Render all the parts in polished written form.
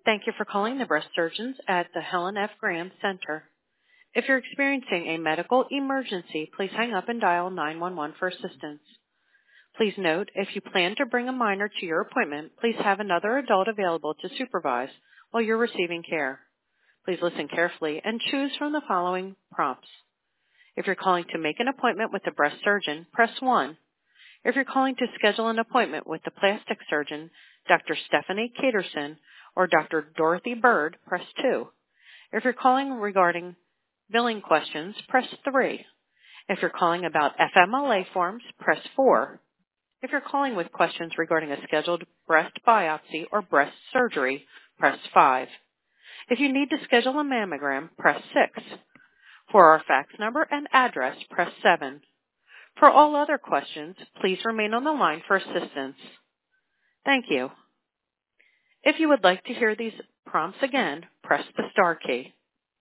Thank you for calling the breast surgeons at the Helen F. Graham Center. If you're experiencing a medical emergency, please hang up and dial 911 for assistance. Please note, if you plan to bring a minor to your appointment, please have another adult available to supervise while you're receiving care. Please listen carefully and choose from the following prompts. If you're calling to make an appointment with a breast surgeon, press 1. If you're calling to schedule an appointment with the plastic surgeon, Dr. Stephanie Caterson, or Dr. Dorothy Bird, press 2. If you're calling regarding billing questions, press 3. If you're calling about FMLA forms, press 4. If you're calling with questions regarding a scheduled breast biopsy or breast surgery, press 5. If you need to schedule a mammogram, press 6. For our fax number and address, press 7. For all other questions, please remain on the line for assistance. Thank you. If you would like to hear these prompts again, press the star key.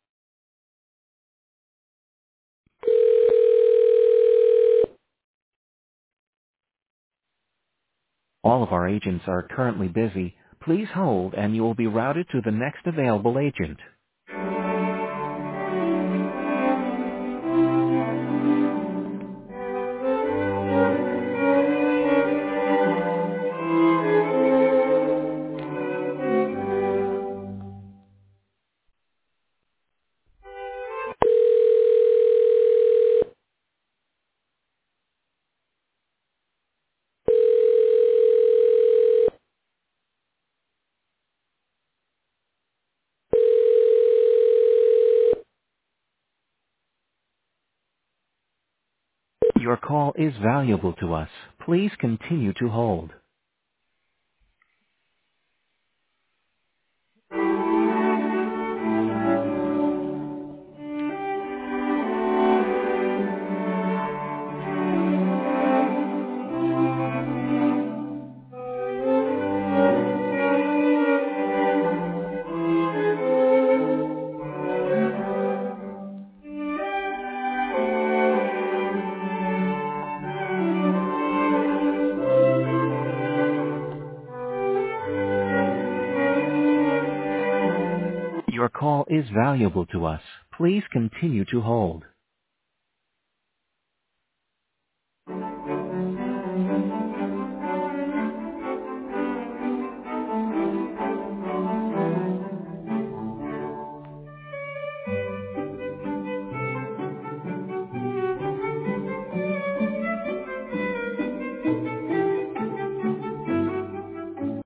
All of our agents are currently busy. Please hold and you will be routed to the next available agent. Your call is valuable to us. Please continue to hold. Your call is valuable to us. Please continue to hold.